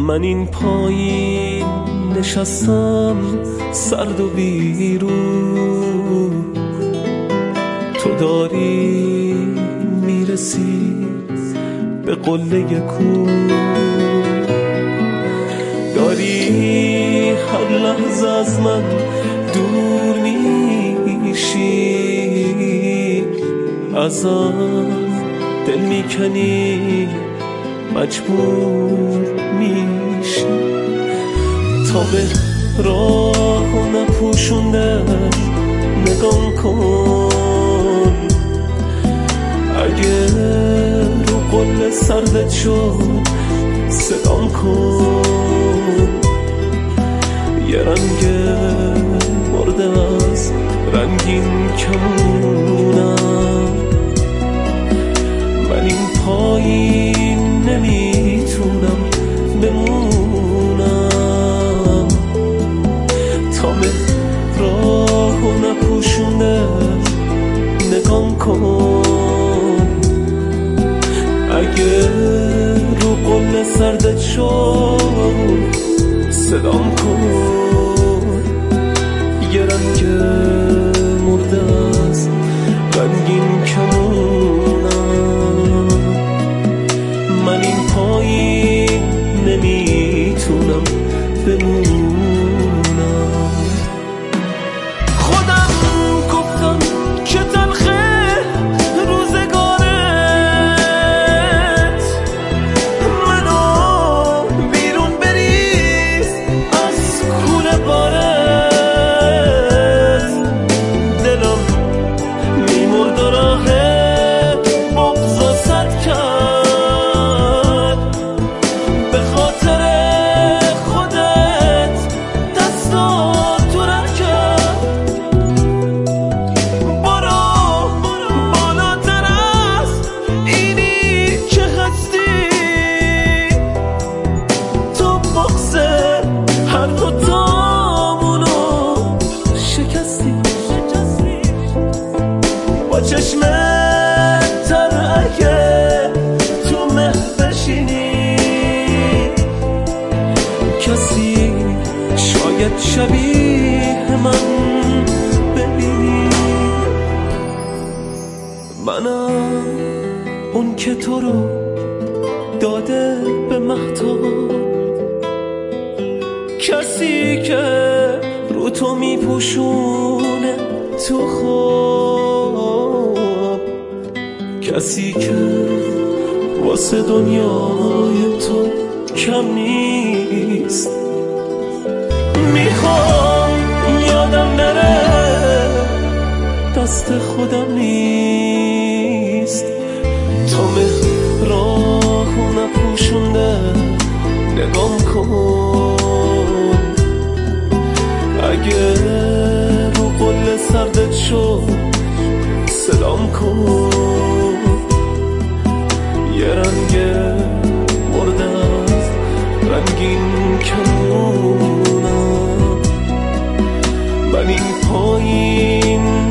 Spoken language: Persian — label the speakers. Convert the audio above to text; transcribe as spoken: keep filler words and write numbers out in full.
Speaker 1: من این پایین نشستم سرد و بیرون، تو داری میرسی به قله کو، داری هر لحظه از من دور میشی، ازم دل میکنی مجبور میشی، تا به راه نپوشونده نگام کن، اگه رو قله سردت شد صدام کن، یه رنگ مرده از رنگین کمونم، من این پایین نمیتونم بمونم، تا راه و نپوشونه نگام کن، اگه رو قله سردت شد صدام کن، یه رنگ مرده از رنگین کمونم، من این پایین نمیتونم بمونم. خودم گفتم که تلخه روزگارت، منو بیرون بریز از کوره بارت، دلم میمرد و راه بغضا سد کرد، به خاطر خودت دستا تو رد کرد، برو بالاتر از اینی که هستی، تو بغض هر دوتامونو شکستی، با چشم تر اگه تو مه بشینی، کسی شاید شبیه من ببینی، منم اون که تو رو داده به مهتاب، کسی که رو تو میپوشونه تو خواب، کسی که واسه دنیای تو کم نیست، میخوام یادم نره دست خودم نیست، تا مه راه نپوشونده نگام کن، اگه رو قله سردت شد صدام کن، یه رنگ مرده از رنگین کمونم، من این پایین